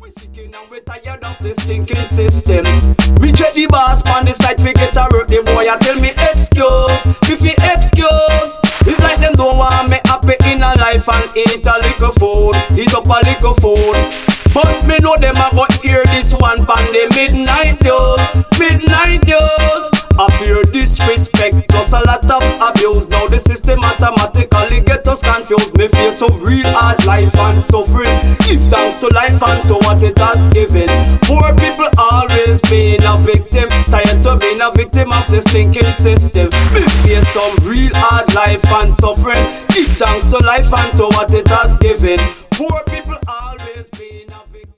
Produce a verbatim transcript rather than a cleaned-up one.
We sticking and we tired of this stinking system. Me check the boss on the side fi get a work. The boy a tell me excuse. If he excuse, it's like them don't want me happy in a life and eat a little food, eat up a little food. But me know them a go hear this one pan the midnight news, midnight news. Appear disrespect plus a lot of abuse. Now the system automatically get us confused. Me face some real hard life and suffering. Give thanks to life and to what it has given. Poor people always being a victim, tired to being a victim of the stinking system. Me face some real hard life and suffering. Give thanks to life and to what it has given. Poor people always being